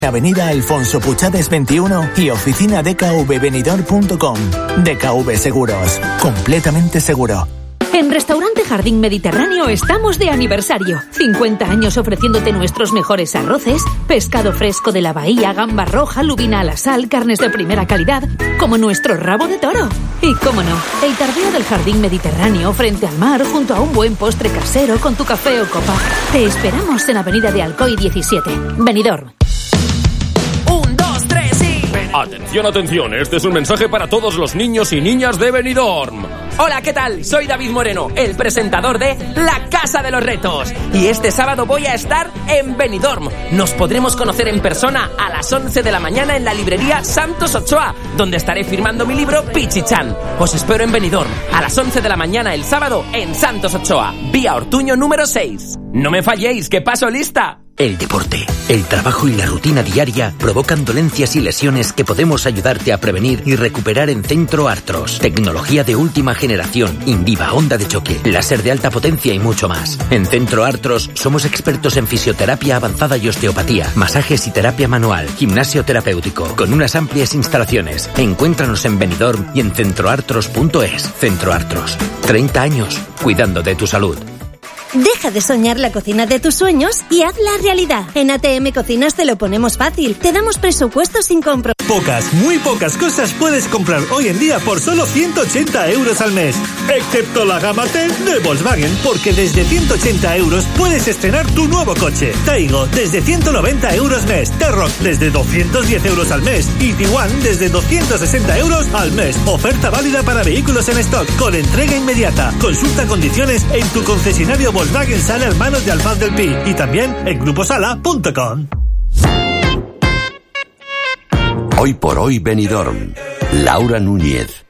Avenida Alfonso Puchades 21 y oficina dkvbenidorm.com. DKV Seguros, completamente seguro. En Restaurante Jardín Mediterráneo estamos de aniversario. 50 años ofreciéndote nuestros mejores arroces, pescado fresco de la bahía, gamba roja, lubina a la sal, carnes de primera calidad, como nuestro rabo de toro. Y cómo no, el tardeo del Jardín Mediterráneo frente al mar, junto a un buen postre casero con tu café o copa. Te esperamos en Avenida de Alcoy 17, Benidorm. Atención, atención, este es un mensaje para todos los niños y niñas de Benidorm. Hola, ¿qué tal? Soy David Moreno, el presentador de La Casa de los Retos. Y este sábado voy a estar en Benidorm. Nos podremos conocer en persona a las 11 de la mañana en la librería Santos Ochoa, donde estaré firmando mi libro Pichichan. Os espero en Benidorm a las 11 de la mañana el sábado en Santos Ochoa, vía Ortuño número 6. No me falléis, que paso lista. El deporte, el trabajo y la rutina diaria provocan dolencias y lesiones que podemos ayudarte a prevenir y recuperar en Centro Artros. Tecnología de última generación, Inviva, onda de choque, láser de alta potencia y mucho más. En Centro Artros somos expertos en fisioterapia avanzada y osteopatía, masajes y terapia manual, gimnasio terapéutico, con unas amplias instalaciones. Encuéntranos en Benidorm y en centroartros.es. Centro Artros, 30 años cuidando de tu salud. Deja de soñar la cocina de tus sueños y hazla realidad. En ATM Cocinas te lo ponemos fácil. Te damos presupuesto sin compromiso. Pocas, muy pocas cosas puedes comprar hoy en día por solo 180 euros al mes. Excepto la gama T de Volkswagen, porque desde 180 euros puedes estrenar tu nuevo coche. Taigo desde 190 euros mes. T-Roc desde 210 euros al mes. Y Tiguan desde 260 euros al mes. Oferta válida para vehículos en stock con entrega inmediata. Consulta condiciones en tu concesionario Volkswagen Sala Hermanos de Alfaz del Pi y también en gruposala.com. Hoy por hoy Benidorm. Laura Núñez.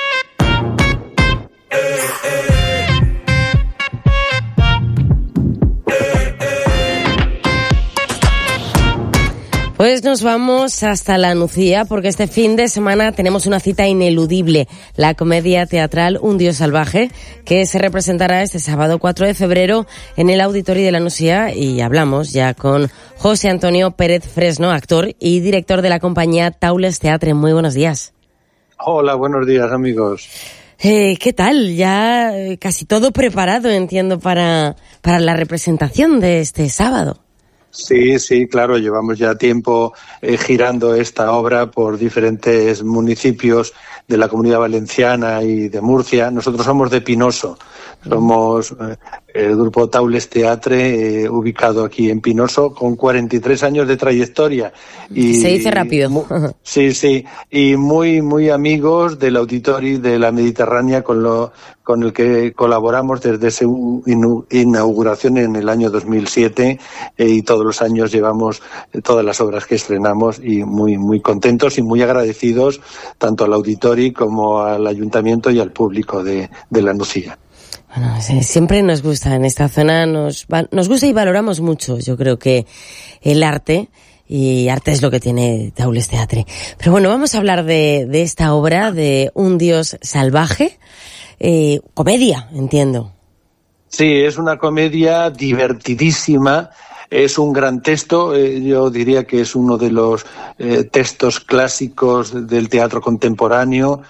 Pues nos vamos hasta la Nucía porque este fin de semana tenemos una cita ineludible, la comedia teatral Un Dios Salvaje, que se representará este sábado 4 de febrero en el Auditorio de la Nucía, y hablamos ya con José Antonio Pérez Fresno, actor y director de la compañía Taules Teatre. Muy buenos días. Hola, buenos días, amigos. ¿Qué tal? Ya casi todo preparado, entiendo, para la representación de este sábado. Sí, claro, llevamos ya tiempo girando esta obra por diferentes municipios de la Comunidad Valenciana y de Murcia. Nosotros somos de Pinoso, somos el grupo Taules Teatre, ubicado aquí en Pinoso, con 43 años de trayectoria. Y se dice rápido. Sí, y muy amigos del Auditorio de la Mediterránea, con el que colaboramos desde su inauguración en el año 2007, y todos los años llevamos todas las obras que estrenamos, y muy contentos y muy agradecidos tanto al Auditorio como al Ayuntamiento y al público de la Nucía. Bueno, siempre nos gusta en esta zona, nos gusta y valoramos mucho, yo creo que el arte, y arte es lo que tiene Taules Teatre. Pero bueno, vamos a hablar de esta obra, de Un Dios Salvaje, comedia, entiendo. Sí, es una comedia divertidísima. Es un gran texto, yo diría que es uno de los textos clásicos del teatro contemporáneo,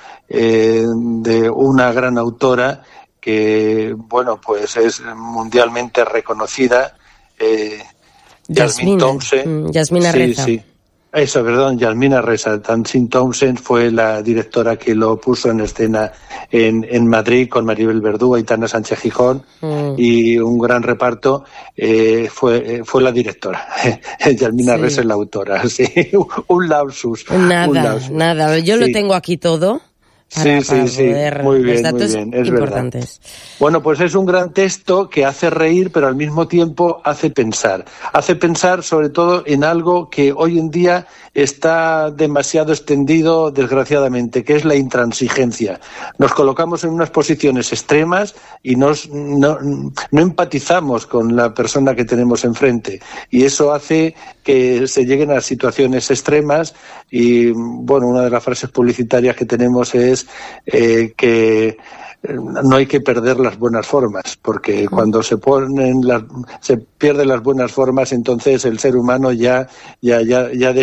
de una gran autora que, bueno, pues es mundialmente reconocida, Jasmine Townsend. Jasmina Reza. Sí. Jasmina Reza. Jasmine Townsend fue la directora que lo puso en escena en Madrid con Maribel Verdú, Aitana Sánchez Gijón, y un gran reparto. Fue la directora. Jasmina Reza es la autora. Sí, un lapsus. Nada. Yo lo tengo aquí todo. Sí. Muy bien, es importantes. Verdad. Bueno, pues es un gran texto que hace reír, pero al mismo tiempo hace pensar. Hace pensar sobre todo en algo que hoy en día está demasiado extendido, desgraciadamente, que es la intransigencia. Nos colocamos en unas posiciones extremas y no empatizamos con la persona que tenemos enfrente, y eso hace que se lleguen a situaciones extremas. Y bueno, una de las frases publicitarias que tenemos es que no hay que perder las buenas formas, porque cuando se pierden las buenas formas, entonces el ser humano ya